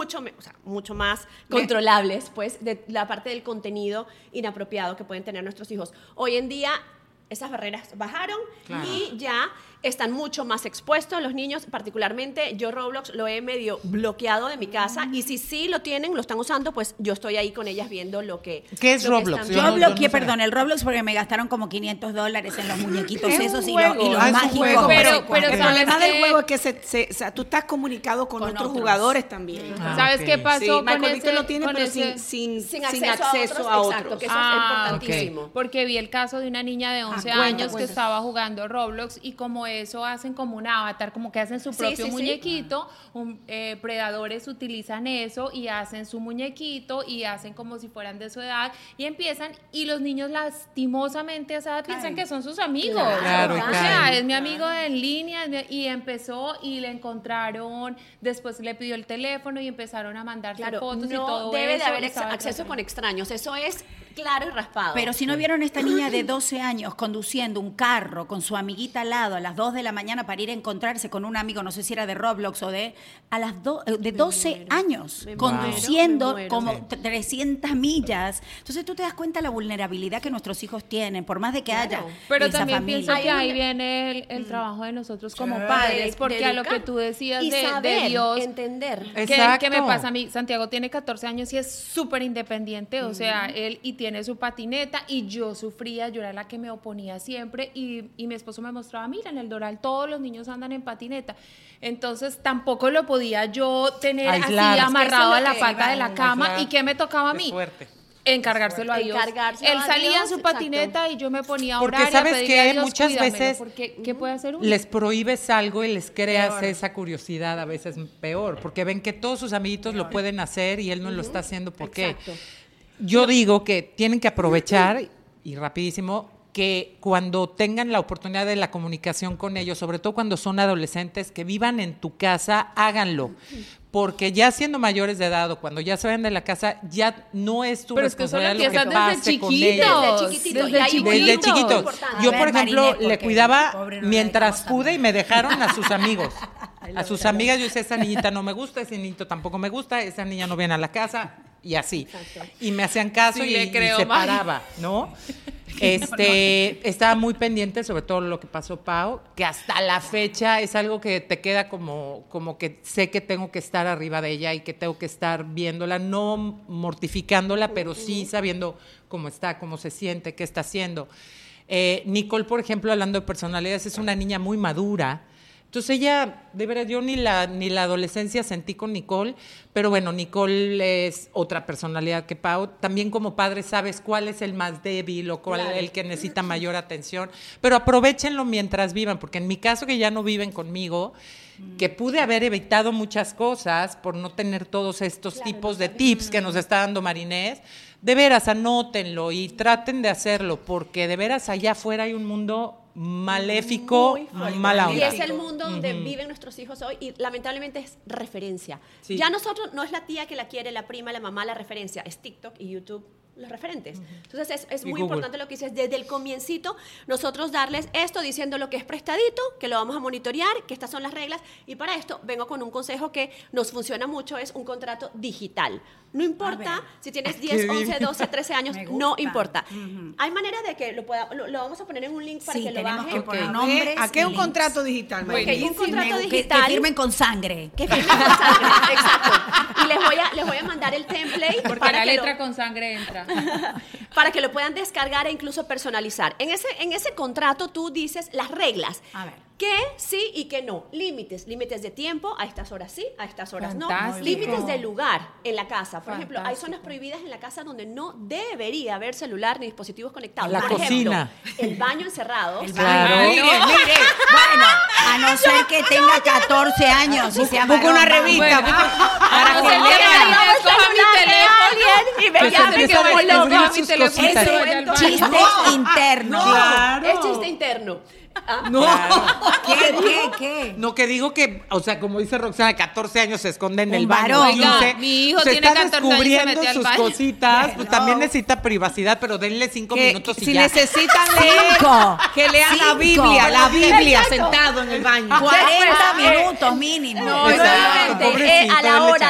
S4: mucho más controlables, pues, de la parte del contenido inapropiado que pueden tener nuestros hijos. Hoy en día esas barreras bajaron y ya están mucho más expuestos los niños. Particularmente yo Roblox lo he medio bloqueado de mi casa, y si sí lo tienen, lo están usando, pues yo estoy ahí con ellas viendo lo que...
S1: ¿Qué es
S4: lo que
S1: Roblox?
S4: están
S1: Yo
S5: Yo
S1: no-
S5: bloqueé,
S1: sé.
S5: perdón, el Roblox porque me gastaron como $500 en los muñequitos
S3: Es un
S5: esos y
S3: juego.
S5: los
S1: Ah, es un
S5: mágicos.
S1: juego.
S2: Pero
S3: El
S2: ¿sabes
S3: problema del
S2: qué?
S3: juego es que o sea, tú estás comunicado con otros
S5: otros.
S3: jugadores también.
S2: ¿Sabes
S1: ok.
S2: qué pasó
S3: Sí,
S2: con
S3: Michael
S2: ese?
S3: Víctor lo tiene,
S2: con
S3: pero
S2: ese-
S3: sin
S4: acceso
S3: a otros.
S4: Exacto, que eso
S2: Ah,
S4: es importantísimo.
S2: Porque vi el caso de una niña de 11
S3: cuenta,
S2: años que
S3: cuenta.
S2: estaba jugando Roblox, y como eso hacen como un avatar, como que hacen su propio muñequito. Predadores utilizan eso y hacen su muñequito y hacen como si fueran de su edad y empiezan, y los niños lastimosamente a esa edad piensan que son sus amigos.
S1: Claro,
S2: o sea, es mi amigo en línea, y empezó y le encontraron, después le pidió el teléfono y empezaron a mandarse fotos y todo.
S4: No debe de haber acceso con extraños, eso es claro y raspado.
S5: Pero si no vieron esta niña de 12 años conduciendo un carro con su amiguita al lado a las 2 de la mañana para ir a encontrarse con un amigo, no sé si era de Roblox o de 12 años, conduciendo como 300 millas. Entonces tú te das cuenta de la vulnerabilidad que nuestros hijos tienen, por más de que haya
S2: Pero
S5: esa
S2: también
S5: familia.
S2: pienso que ahí viene el trabajo de nosotros como padres, porque a lo que tú decías
S4: y
S2: de
S4: saber,
S2: Dios,
S4: entender.
S2: ¿qué me pasa a mí? Santiago tiene 14 años y es súper independiente, o sea, él tiene su patineta, y yo era la que me oponía siempre, y mi esposo me mostraba, mira, en el Doral todos los niños andan en patineta, entonces tampoco lo podía yo tener así amarrado a la pata de la cama. ¿Y qué me tocaba a mí? Encargárselo a Dios. Él salía en su patineta y yo me ponía a orar.
S1: Porque sabes
S2: y a pedirle a
S1: que
S2: Dios,
S1: muchas veces
S2: ¿qué puede hacer uno?
S1: les prohíbes algo y les creas esa curiosidad, a veces peor, porque ven que todos sus amiguitos lo pueden hacer y él no lo está haciendo. ¿Por qué? Yo digo que tienen que aprovechar, y rapidísimo, que cuando tengan la oportunidad de la comunicación con ellos, sobre todo cuando son adolescentes, que vivan en tu casa, háganlo. Porque ya siendo mayores de edad o cuando ya se vayan de la casa, ya no es tu responsabilidad lo que pase con ellos. Desde chiquitos. Yo, por ejemplo, le cuidaba mientras pude y me dejaron a sus amigos. A sus amigas yo decía, esa niñita no me gusta, ese niñito tampoco me gusta, esa niña no viene a la casa, y así. Y me hacían caso y se paraba, ¿no? Estaba muy pendiente, sobre todo lo que pasó Pau, que hasta la fecha es algo que te queda como que sé que tengo que estar arriba de ella y que tengo que estar viéndola, no mortificándola, pero sí sabiendo cómo está, cómo se siente, qué está haciendo. Nicole, por ejemplo, hablando de personalidades, es una niña muy madura. Entonces ella, de verdad, yo ni la adolescencia sentí con Nicole, pero bueno, Nicole es otra personalidad que Pau. También como padre sabes cuál es el más débil o cuál es el que necesita mayor atención, pero aprovéchenlo mientras vivan, porque en mi caso, que ya no viven conmigo, que pude haber evitado muchas cosas por no tener todos estos tipos de tips que nos está dando Marinés. De veras, anótenlo y traten de hacerlo, porque de veras allá afuera hay un mundo maléfico, mala onda.
S4: Y es el mundo donde viven nuestros hijos hoy, y lamentablemente es referencia. Sí. Ya nosotros, no es la tía que la quiere, la prima, la mamá, la referencia, es TikTok y YouTube los referentes. Entonces es muy importante lo que dices, desde el comiencito nosotros darles esto, diciendo lo que es prestadito, que lo vamos a monitorear, que estas son las reglas, y para esto vengo con un consejo que nos funciona mucho, es un contrato digital. No importa si tienes 10, 11, 12, 13 años, no importa. Hay manera de que lo vamos a poner en un link para que lo bajen.
S5: Que poner nombres.
S3: ¿A qué un contrato digital?
S4: Un contrato digital.
S5: Que firmen con sangre.
S4: Que firmen con sangre, exacto. Y les voy a mandar el template.
S2: Porque la letra con sangre entra.
S4: Para que lo puedan descargar e incluso personalizar. En ese contrato tú dices las reglas.
S5: A ver.
S4: ¿Qué sí y qué no? Límites de tiempo, a estas horas sí, a estas horas no. Límites de lugar en la casa. Por ejemplo, hay zonas prohibidas en la casa donde no debería haber celular ni dispositivos conectados.
S1: La cocina.
S4: Ejemplo, el baño encerrado.
S1: Claro.
S5: Mire. Bueno, a no ser que tenga 14 años y sea
S3: busca una revista.
S2: Para que lean. Coja mi teléfono
S4: y me llame como loco.
S2: Mi teléfono.
S5: Es chiste interno.
S4: Claro. Es chiste interno.
S1: No.
S5: ¿Qué?
S1: No, que digo que, o sea, como dice Roxana, 14 años se esconde en el
S5: varón.
S1: baño.
S2: Oiga, mi hijo tiene 14 años y se mete al
S1: sus
S2: baño.
S1: Cositas, pues también necesita privacidad, pero denle 5 minutos y
S3: si
S1: ya.
S3: necesitan leer, que lean la Biblia sentado en el baño.
S5: 40 minutos mínimo.
S4: No, nuevamente, a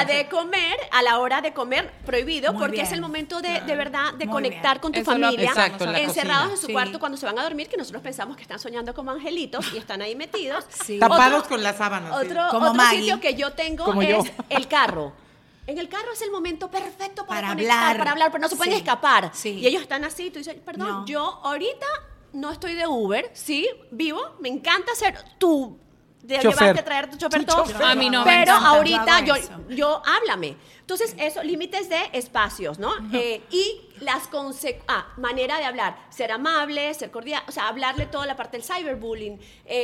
S4: la hora de comer, prohibido,
S5: Muy
S4: porque
S5: bien.
S4: es el momento de verdad de
S5: Muy
S4: conectar
S5: bien.
S4: con tu
S2: Eso lo
S4: familia,
S1: Exacto, la
S4: encerrados
S1: cocina.
S4: en su cuarto cuando se van a dormir, que nosotros pensamos que están soñando como angelitos y están ahí metidos.
S1: Tapados con las sábanas.
S5: Como
S4: Otro
S5: Maggie.
S4: sitio que yo tengo
S1: Como
S4: es
S1: yo.
S4: el carro. En el carro es el momento perfecto para
S5: hablar.
S4: pero no se pueden escapar.
S5: Sí.
S4: Y ellos están así, tú dices, perdón, yo ahorita no estoy de Uber, sí, vivo, me encanta ser tu de llevarte a traer tu chofer todo.
S2: A mí no.
S4: Pero ahorita yo háblame. Entonces, eso, límites de espacios, ¿no? Y las manera de hablar, ser amable, ser cordial, o sea, hablarle toda la parte del cyberbullying,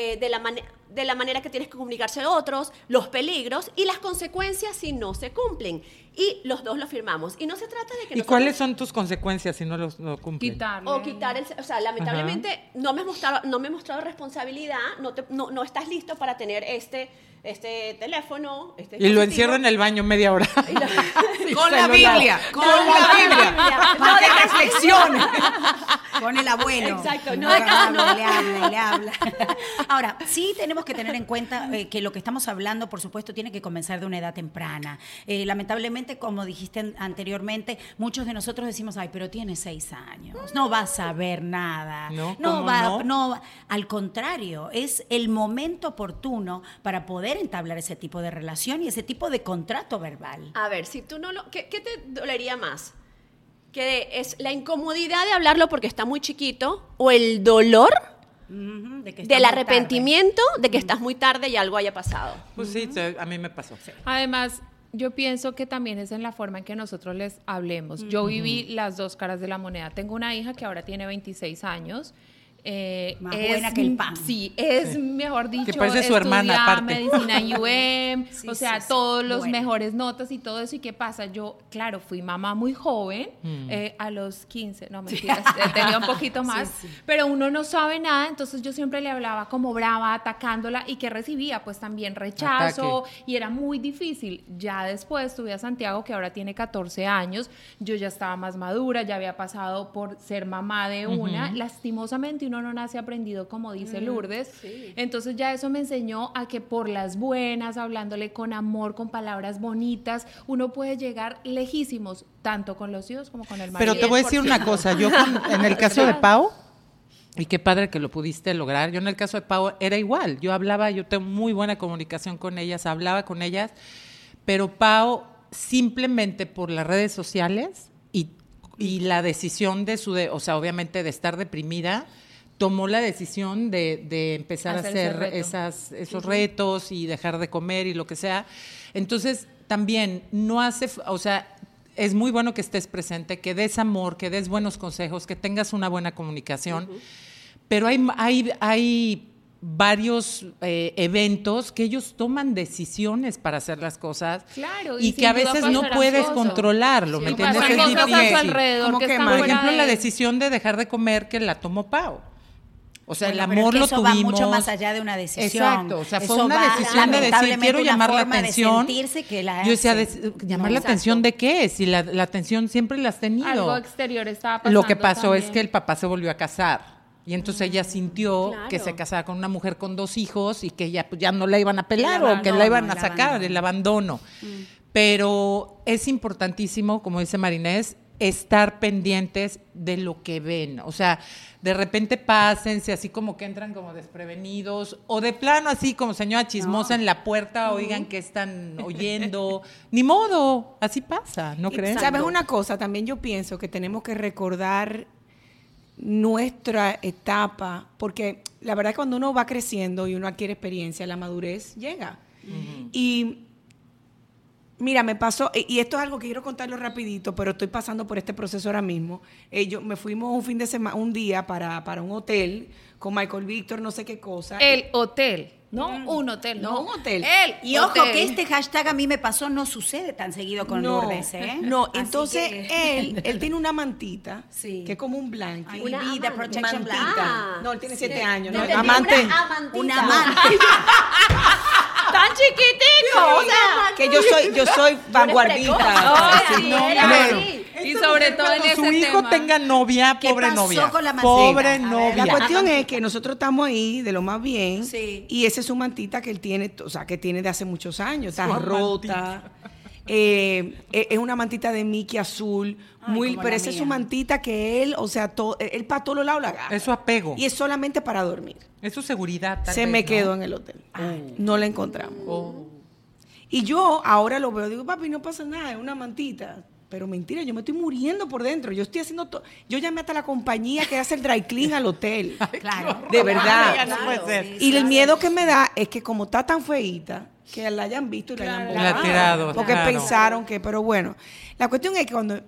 S4: de la manera que tienes que comunicarse a otros, los peligros y las consecuencias si no se cumplen. Y los dos lo firmamos. Y no se trata de que
S1: ¿Y cuáles son tus consecuencias si no lo cumplen?
S4: O quitar o sea, lamentablemente no me he mostrado responsabilidad, no estás listo para tener este teléfono.
S1: Y lo encierro en el baño media hora.
S3: Con la Biblia. Con la Biblia.
S4: No, de
S3: reflexión.
S5: Con el abuelo.
S4: Exacto.
S5: No, le habla. Ahora, sí tenemos que tener en cuenta que lo que estamos hablando, por supuesto, tiene que comenzar de una edad temprana. Lamentablemente, como dijiste anteriormente, muchos de nosotros decimos, ay, pero tiene 6 años, no va a saber nada. No, al contrario, es el momento oportuno para poder entablar ese tipo de relación y ese tipo de contrato verbal.
S4: A ver, si tú no lo... ¿Qué te dolería más? ¿Que es la incomodidad de hablarlo porque está muy chiquito o el dolor del arrepentimiento de que estás muy tarde y algo haya pasado?
S1: Pues sí, a mí me pasó. Sí.
S2: Además, yo pienso que también es en la forma en que nosotros les hablemos. Yo viví las dos caras de la moneda. Tengo una hija que ahora tiene 26 años.
S5: Más buena que el pan.
S2: Sí, mejor dicho,
S1: que parece su hermana aparte.
S2: Medicina en UM, o sea, todos los mejores notas y todo eso. ¿Y qué pasa? Yo, claro, fui mamá muy joven, a los 15, no mentiras, tenía un poquito más, pero uno no sabe nada, entonces yo siempre le hablaba como brava, atacándola, y que recibía pues también rechazo, y era muy difícil. Ya después tuve a Santiago, que ahora tiene 14 años, yo ya estaba más madura, ya había pasado por ser mamá de una, lastimosamente uno no nace aprendido, como dice Lourdes. Entonces ya eso me enseñó a que por las buenas, hablándole con amor, con palabras bonitas, uno puede llegar lejísimos, tanto con los hijos como con el marido.
S1: Pero te voy a decir una cosa, yo en el caso de Pau, y qué padre que lo pudiste lograr, yo en el caso de Pau era igual, yo tengo muy buena comunicación con ellas, hablaba con ellas, pero Pau simplemente por las redes sociales y la decisión o sea, obviamente de estar deprimida, tomó la decisión de empezar a hacer esos retos y dejar de comer y lo que sea. Entonces, también o sea, es muy bueno que estés presente, que des amor, que des buenos consejos, que tengas una buena comunicación, pero hay varios eventos que ellos toman decisiones para hacer las cosas, y que a veces no puedes controlarlo, ¿me entiendes? Es difícil. Por ejemplo, la decisión de dejar de comer que la tomó Pau. O sea, el amor lo tuvimos.
S5: Va mucho más allá de una decisión.
S1: Exacto, o sea, fue una decisión de decir, quiero llamar la atención. Yo decía, ¿llamar la atención de qué? Si la atención siempre la has tenido.
S2: Algo exterior estaba pasando.
S1: Lo que pasó es que el papá se volvió a casar. Y entonces ella sintió que se casaba con una mujer con 2 hijos y que ya no la iban a pelar o que la iban a sacar, el abandono. Pero es importantísimo, como dice Marinés, estar pendientes de lo que ven. O sea, de repente pásense así como que entran como desprevenidos, o de plano así como señora chismosa en la puerta, oigan que están oyendo. Ni modo, así pasa, ¿no crees?
S3: ¿Sabes una cosa? También yo pienso que tenemos que recordar nuestra etapa, porque la verdad es que cuando uno va creciendo y uno adquiere experiencia, la madurez llega. Y mira, me pasó, y esto es algo que quiero contarlo rapidito, pero estoy pasando por este proceso ahora mismo. Me fuimos un día para un hotel con Michael Víctor, no sé qué cosa.
S2: El hotel. No un hotel,
S3: no un hotel.
S5: Y ojo que este hashtag a mí me pasó, no sucede tan seguido con Lourdes, ¿eh?
S3: No, entonces él tiene una mantita, que es como un blanket.
S5: Una vida protection blanket.
S3: No, él tiene 7 años.
S4: No,
S5: Una amante.
S4: Tan chiquitico, o sea,
S3: que yo soy vanguardista.
S2: Y sobre todo en ese
S1: su hijo
S2: tema.
S1: tenga novia, pobre novia.
S5: Con la
S1: pobre novia.
S3: La cuestión es que nosotros estamos ahí de lo más bien, y esa es su mantita que él tiene, o sea, que tiene de hace muchos años, está rota. Es una mantita de Mickey azul, pero esa es su mantita que él, o sea, él para todos los lados la agarra.
S1: Es su apego.
S3: Y es solamente para dormir.
S1: Es su seguridad.
S3: Se me quedó en el hotel. No la encontramos. Y yo ahora lo veo, digo, papi, no pasa nada, es una mantita. pero mentira, yo me estoy muriendo por dentro. Yo estoy haciendo todo. Yo llamé hasta la compañía que hace el dry clean al hotel.
S5: Claro.
S3: De verdad.
S1: No puede ser.
S3: Y el miedo que me da es que como está tan feíta, que la hayan visto y la hayan
S1: La ha tirado.
S3: porque
S1: claro.
S3: pensaron que, pero bueno. La cuestión es que cuando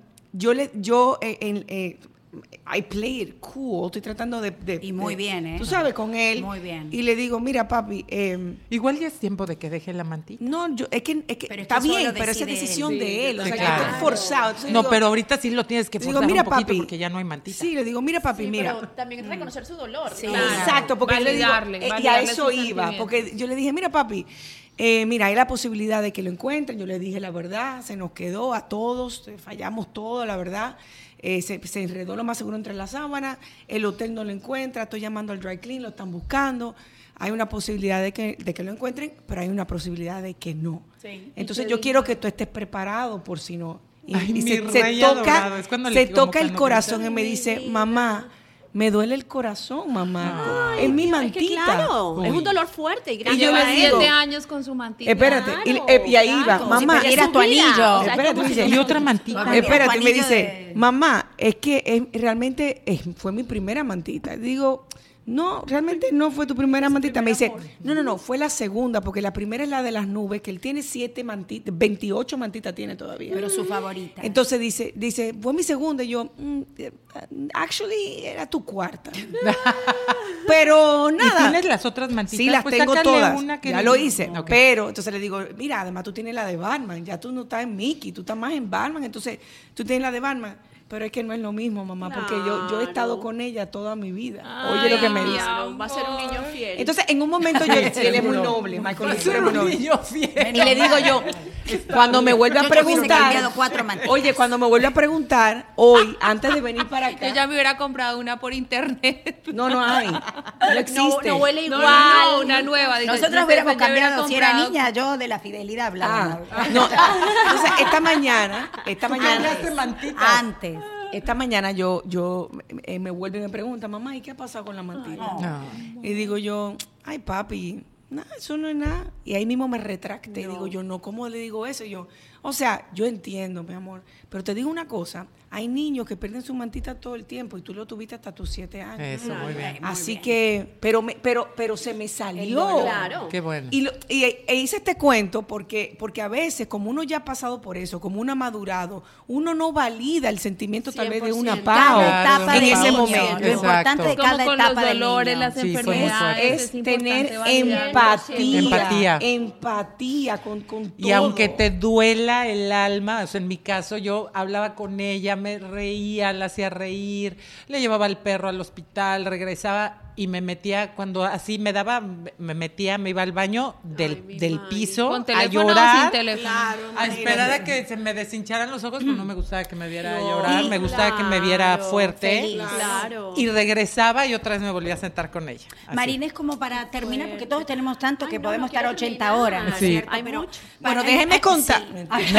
S3: I play it cool, estoy tratando de
S5: Y muy bien, ¿eh?
S3: Tú sabes, con él.
S5: Muy bien.
S3: Y le digo, mira, papi,
S1: Igual ya es tiempo de que deje la mantita.
S3: no, es que
S5: Pero es
S3: está
S5: que eso
S3: bien,
S5: lo
S3: pero esa es
S5: decide
S3: decisión
S5: él.
S3: de él. O sea,
S1: claro.
S3: que estoy forzado. Entonces
S1: No,
S3: digo,
S1: pero ahorita sí lo tienes que
S3: digo,
S1: forzar
S3: mira,
S1: un poquito
S3: papi,
S1: porque ya no hay mantita.
S3: Sí, le digo, mira, papi,
S4: Sí,
S3: mira.
S4: pero también es reconocer su dolor.
S5: Sí.
S4: ¿no?
S2: Claro.
S3: Exacto, porque yo le digo, y a
S2: validarle
S3: eso
S2: sus
S3: iba,
S2: sentimientos.
S3: porque yo le dije, mira, papi, mira, hay la posibilidad de que lo encuentren. Yo le dije la verdad, se nos quedó a todos, fallamos todo, la verdad. Se enredó lo más seguro entre las sábanas, el hotel no lo encuentra, estoy llamando al dry clean, lo están buscando. Hay una posibilidad de que lo encuentren, pero hay una posibilidad de que no.
S4: Sí.
S3: Entonces yo quiero que tú estés preparado por si no. Y,
S1: Ay,
S3: y
S1: mi
S3: se
S1: rey
S3: toca,
S1: adorado, es cuando le
S3: se
S1: digo,
S3: toca
S1: como
S3: el
S1: cuando
S3: corazón
S1: piensas.
S3: y me dice, mamá, me duele el corazón, mamá.
S4: Ay,
S3: es mi
S4: es
S3: mantita.
S4: que claro,
S1: Uy.
S4: es un dolor fuerte y grande.
S3: Y yo le
S2: Lleva
S3: digo,
S2: 7 años con su mantita.
S3: Espérate,
S4: Claro,
S3: y ahí va,
S4: claro.
S3: mamá.
S4: Si perdieras
S5: tu anillo.
S4: O sea,
S3: Espérate,
S4: es como
S3: dice,
S4: si-
S1: Y otra mantita.
S3: Espérate, me
S5: Juanillo
S3: dice,
S5: de-
S3: mamá, es que realmente fue mi primera mantita. Digo, no, realmente no fue tu primera mantita. Me dice, no, fue la segunda, porque la primera es la de las nubes, que él tiene 7 mantitas, 28 mantitas tiene todavía.
S5: Pero su favorita.
S3: Entonces dice, fue mi segunda, y yo, actually, era tu cuarta. Pero
S1: ¿Y
S3: nada.
S1: tienes las otras mantitas?
S3: Sí, las
S1: Pues
S3: tengo
S1: sácale
S3: todas.
S1: una que
S3: Ya
S1: le-
S3: lo hice.
S1: Ok.
S3: Pero, entonces le digo, mira, además tú tienes la de Batman. Ya tú no estás en Mickey, tú estás más en Batman. Entonces, tú tienes la de Batman. Pero es que no es lo mismo, mamá, porque yo he estado
S4: Claro.
S3: con ella toda mi vida. Oye lo que me dice.
S4: Claro, va a ser un niño fiel.
S3: Entonces, en un momento yo, él es muy noble, Michael Lee, es muy noble.
S1: Niño fiel.
S3: Y le digo yo, cuando me vuelve a
S5: Yo te hubiese cambiado
S3: preguntar,
S5: 4 mantitas.
S3: oye, cuando me vuelve a preguntar, hoy, antes de venir para acá,
S2: Yo ya me hubiera comprado una por internet.
S3: no hay, no existe.
S4: no huele
S2: No,
S4: igual.
S2: no, una nueva. Digo,
S5: Nosotros
S2: yo
S5: hubiéramos
S2: hubiera
S5: cambiado, si era
S2: comprado-
S5: niña, yo de la fidelidad hablaba.
S3: No, entonces esta mañana,
S1: Cambiaste mantita.
S5: Antes.
S3: esta mañana yo me vuelve y me pregunta, mamá, ¿y qué ha pasado con la mantita?
S1: No.
S3: Y digo yo, ay papi, nada, eso no es nada. Y ahí mismo me retracté. Digo yo, no, ¿cómo le digo eso? Y yo, o sea, yo entiendo, mi amor, pero te digo una cosa, hay niños que pierden su mantita todo el tiempo y tú lo tuviste hasta tus 7 años.
S1: Eso, muy bien.
S3: Así que, pero se me salió.
S4: Claro.
S1: Qué bueno.
S3: E hice este cuento porque a veces, como uno ya ha pasado por eso, como uno ha madurado, uno no valida el sentimiento tal vez de una
S4: 100%.
S3: pao
S5: Cada etapa
S3: en
S5: de
S3: ese
S5: niño,
S3: momento.
S5: Lo importante de
S2: Como
S5: cada
S2: con
S5: etapa
S2: los
S5: del
S2: dolores,
S5: niño.
S2: las
S1: Sí, fue muy
S2: enfermedades.
S3: Es
S2: importante
S3: tener
S2: validarlo.
S3: empatía.
S1: Empatía.
S3: Empatía con todo.
S1: Y aunque te duela el alma, o sea, en mi caso yo hablaba con ella, me reía, la hacía reír, le llevaba al perro al hospital, regresaba y me metía, cuando así me daba, me iba al baño del piso
S2: ¿Con
S1: a
S2: teléfono o
S1: llorar,
S2: sin teléfono?
S1: a esperar a que se me deshincharan los ojos, pero no me gustaba que me viera llorar, me gustaba que me viera
S4: Claro,
S1: fuerte.
S5: feliz.
S4: Claro.
S1: Y regresaba y otra vez me volvía a sentar con ella. así.
S5: Marina, es como para terminar, porque todos tenemos tanto que
S4: Ay, no,
S5: podemos
S4: no
S5: estar
S4: quiero
S5: 80
S4: terminar.
S5: horas, ¿no es
S1: Sí.
S5: cierto?
S4: Hay
S5: Pero
S4: mucho.
S3: Bueno, déjenme contar.
S5: Sí.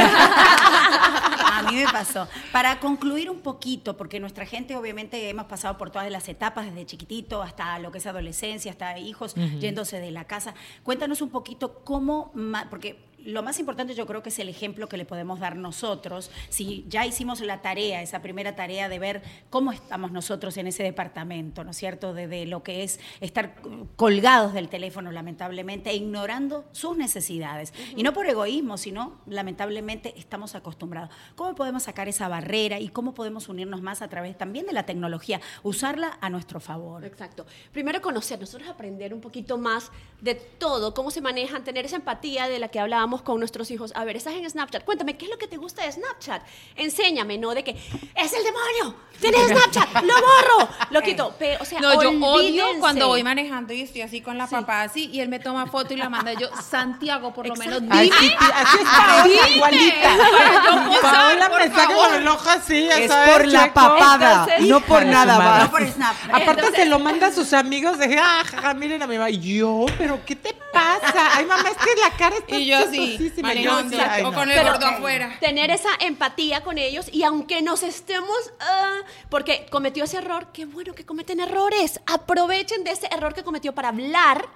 S5: A mí me pasó. Para concluir un poquito, porque nuestra gente obviamente hemos pasado por todas las etapas, desde chiquitito hasta lo que es adolescencia, hasta hijos yéndose de la casa. Cuéntanos un poquito cómo, porque lo más importante yo creo que es el ejemplo que le podemos dar nosotros. Si ya hicimos la tarea, esa primera tarea de ver cómo estamos nosotros en ese departamento, ¿no es cierto? De lo que es estar colgados del teléfono, lamentablemente, e ignorando sus necesidades. Y no por egoísmo, sino lamentablemente estamos acostumbrados. ¿Cómo podemos sacar esa barrera y cómo podemos unirnos más a través también de la tecnología? Usarla a nuestro favor.
S4: Exacto. Primero conocer, nosotros aprender un poquito más de todo, cómo se manejan, tener esa empatía de la que hablábamos con nuestros hijos. A ver, estás en Snapchat, cuéntame, ¿qué es lo que te gusta de Snapchat? Enséñame, ¿no? De que es el demonio, tienes Snapchat, lo borro, lo quito. O sea,
S2: No, yo odio
S4: olvídense.
S2: cuando voy manejando y estoy así con la papá así y él me toma foto y la manda. Yo, Santiago, por lo menos dime.
S1: Ay, sí, así es Paola,
S2: Dime,
S1: igualita.
S2: para yo posar,
S1: Paola
S2: por
S1: me saca
S2: favor.
S1: con el ojo así, ya
S3: Es
S1: sabes,
S3: por la
S1: chueco.
S3: papada,
S4: Entonces,
S3: no por
S1: hija de
S3: nada
S1: su madre.
S3: más.
S5: No por Snap.
S1: Aparte se lo manda a sus amigos de, jaja, miren a mi mamá. Y yo, ¿pero qué te pasa? Ay, mamá, es que la cara está
S2: Y yo así,
S1: chistosísima.
S2: manejando,
S1: Yo, ay,
S2: o
S1: no.
S2: con el
S4: Pero,
S2: gordo afuera.
S4: Tener esa empatía con ellos y aunque nos estemos, porque cometió ese error, qué bueno que cometen errores. Aprovechen de ese error que cometió para hablar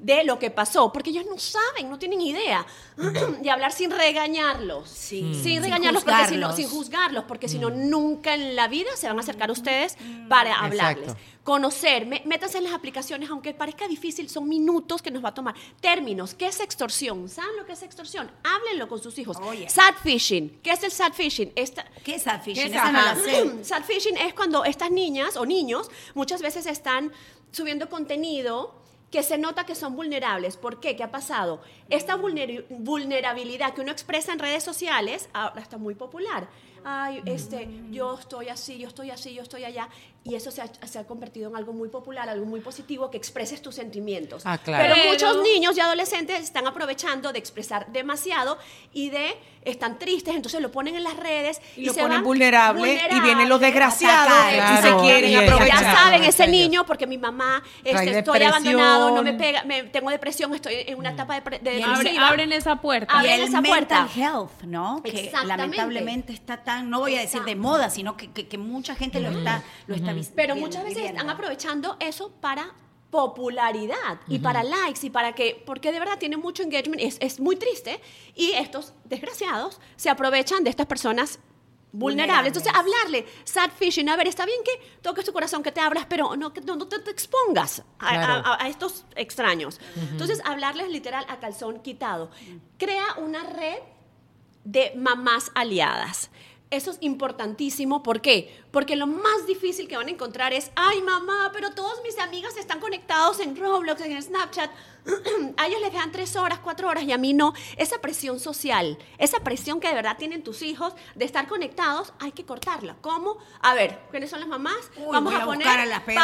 S4: de lo que pasó, porque ellos no saben, no tienen idea, y hablar sin regañarlos, sin regañarlos, sin juzgarlos, porque si no, nunca en la vida se van a acercar a ustedes para hablarles.
S1: Exacto.
S4: Conocer, métanse en las aplicaciones, aunque parezca difícil, son minutos que nos va a tomar. Términos, ¿qué es extorsión? ¿Saben lo que es extorsión? Háblenlo con sus hijos. Sadfishing, ¿qué es el sadfishing?
S5: ¿Qué es sadfishing?
S4: Esa no la sé. Sadfishing es cuando estas niñas o niños muchas veces están subiendo contenido que se nota que son vulnerables. ¿Por qué? ¿Qué ha pasado? Esta vulnerabilidad que uno expresa en redes sociales ahora está muy popular. Ay, yo estoy así, yo estoy allá. Y eso se ha convertido en algo muy popular, algo muy positivo, que expreses tus sentimientos.
S1: Claro.
S4: Pero muchos niños y adolescentes están aprovechando de expresar demasiado y están tristes, entonces lo ponen en las redes
S3: y lo ponen vulnerable y vienen los desgraciados y se quieren aprovechar.
S4: Ya saben, ese niño, porque mi mamá, estoy abandonado, no me pega, tengo depresión, estoy en una etapa depresiva.
S2: Abren esa puerta.
S5: Y el mental health, ¿no? Que lamentablemente está tan, no voy a decir de moda, sino que mucha gente lo está
S4: Pero muchas veces están aprovechando eso para popularidad y para likes y porque de verdad tiene mucho engagement, es muy triste, y estos desgraciados se aprovechan de estas personas vulnerables. Entonces, hablarle, sadfishing, a ver, está bien que toques tu corazón, que te abras, pero no te expongas a estos extraños. Entonces, hablarles literal a calzón quitado. Crea una red de mamás aliadas. Eso es importantísimo. ¿Por qué? Porque lo más difícil que van a encontrar es, ay, mamá, pero todas mis amigas están conectados en Roblox, en Snapchat. A ellos les dejan 3 horas, 4 horas y a mí no. Esa presión social, esa presión que de verdad tienen tus hijos de estar conectados, hay que cortarla. ¿Cómo? A ver, ¿quiénes son las mamás? Vamos a poner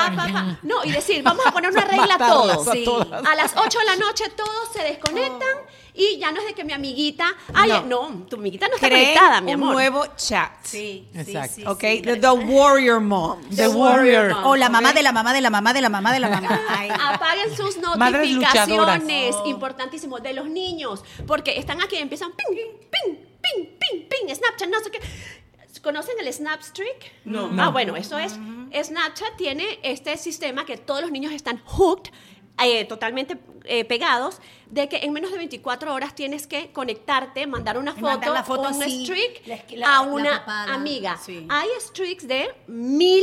S4: No, y decir, vamos a poner una regla a todos. A las 8 de la noche todos se desconectan y ya no es de que mi amiguita, no, tu amiguita no está conectada, mi amor.
S3: Un nuevo chat.
S5: Sí,
S1: exacto.
S5: Sí,
S3: okay, the warrior mom.
S1: The warrior.
S5: O la mamá de la mamá de la mamá de la mamá de la mamá.
S4: Apaguen sus notificaciones, importantísimo, de los niños, porque están aquí y empiezan ping, ping, ping, ping, ping, Snapchat, no sé qué. ¿Conocen el Snapstreak? No. Bueno, eso es. Snapchat tiene este sistema que todos los niños están hooked, totalmente pegados, de que en menos de 24 horas tienes que conectarte, mandar una foto o un streak a una amiga. Sí. Hay streaks de 1000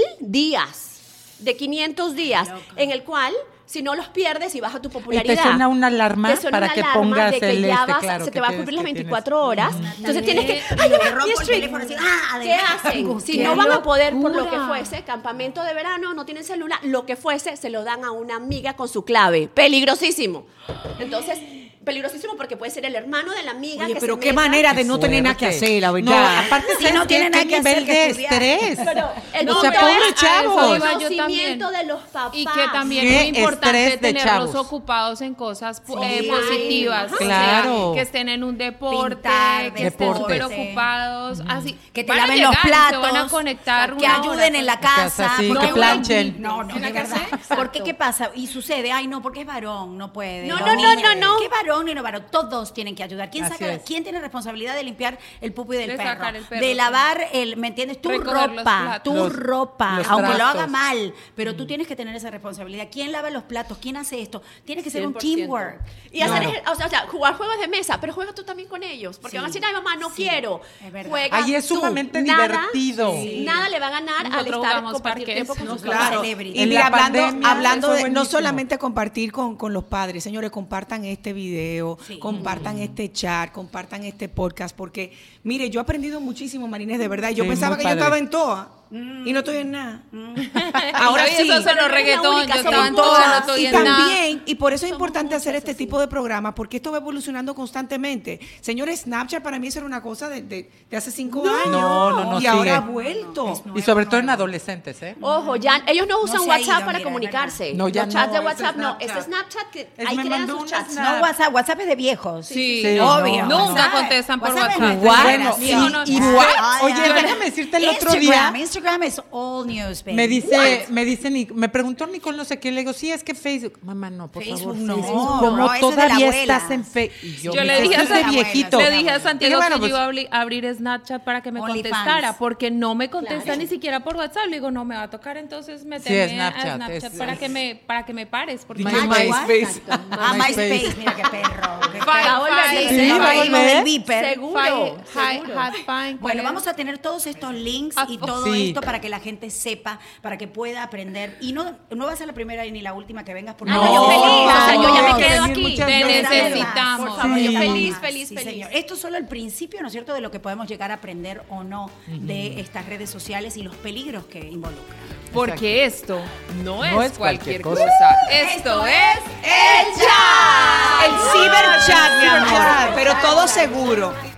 S4: días, de 500 días, en el cual, si no los pierdes y baja tu popularidad.
S1: Y te suena una alarma para que pongas
S4: de que
S1: el
S4: se te va a cumplir las 24 horas. Entonces tienes que, ¿qué hacen? Si no van a poder, por lo que fuese, campamento de verano, no tienen celular, lo que fuese, se lo dan a una amiga con su clave. Peligrosísimo. Entonces, peligrosísimo porque puede ser el hermano de la amiga.
S3: Oye, pero qué manera de no tener nada que hacer, la verdad.
S1: No, aparte si no tiene nada que hacer, de estrés.
S4: Pero el conocimiento de los papás.
S2: Y que también es importante tenerlos ocupados en cosas positivas.
S1: Claro.
S2: O sea, que estén en un deporte,
S5: pintar,
S2: que estén súper ocupados. Así,
S5: que te laven los platos.
S2: Se van a conectar.
S5: Que ayuden en la casa.
S1: Sí, que planchen.
S5: No, de verdad. Porque, ¿qué pasa? Y sucede, ay, no, porque es varón, no puede.
S4: No.
S5: ¿Qué varón ni no varón? Todos tienen que ayudar. ¿Quién tiene responsabilidad de limpiar el pupi del perro? De lavar ¿me entiendes? Tu ropa. Aunque lo haga mal, pero tú tienes que tener esa responsabilidad. ¿Quién lava los platos? ¿Quién hace esto? Tiene que ser 100%. Un teamwork.
S4: Y hacer, jugar juegos de mesa, pero juega tú también con ellos. Porque van a decir, ay, mamá, no quiero.
S5: Es verdad.
S4: Juega
S1: ahí es sumamente divertido.
S4: Nada le va a ganar al estar compartir tiempo con sus
S3: claro. Y mira, hablando de no solamente compartir con los padres, señores, compartan este video, compartan este chat, compartan este podcast, porque, mire, yo he aprendido muchísimo, Marines, de verdad. Yo pensaba que yo estaba en toa y no estoy en nada.
S2: Ahora sí. Eso son los reggaetón, yo estaba en toa, no estoy en nada.
S3: Y también, y por eso es importante hacer este tipo de programas, porque esto va evolucionando constantemente. Señores, Snapchat para mí eso era una cosa de hace 5 años.
S1: No,
S3: y ahora ha vuelto.
S1: Y sobre todo en adolescentes,
S4: Ojo, ya ellos no usan WhatsApp para comunicarse.
S1: No, ya
S4: los chats de WhatsApp no. Es Snapchat que ahí crean sus chats.
S5: No, WhatsApp es de viejos.
S2: Sí,
S5: obvio.
S2: Nunca contestan por WhatsApp.
S1: Bueno, oye, déjame decirte el otro día.
S5: Instagram es all news, baby.
S1: Me preguntó Nicole no sé qué, le digo, sí, es que Facebook. Mamá, no, por
S5: Facebook
S1: favor.
S5: no,
S1: Facebook, como todavía estás en
S2: Yo
S1: Facebook.
S2: le dije a Santiago
S1: bueno,
S2: que yo iba a abrir Snapchat para que me contestara, porque no me contesta ni siquiera por WhatsApp. Le digo, no, me va a tocar entonces meterme a Snapchat para que me pares. Porque
S5: MySpace. MySpace, mira qué perro.
S4: Seguro.
S5: Bueno, vamos a tener todos estos links y todo esto para que la gente sepa, para que pueda aprender. Y no va a ser la primera ni la última que vengas, porque
S4: yo feliz. O sea, yo ya me quedo aquí.
S2: Te necesitamos.
S4: Por favor, yo feliz.
S5: Señor. Esto es solo el principio, ¿no es cierto?, de lo que podemos llegar a aprender o no de estas redes sociales y los peligros que involucran.
S2: Porque esto no es cualquier cosa. Esto es
S3: el chat. El ciberchat, mi amor. Pero todo seguro.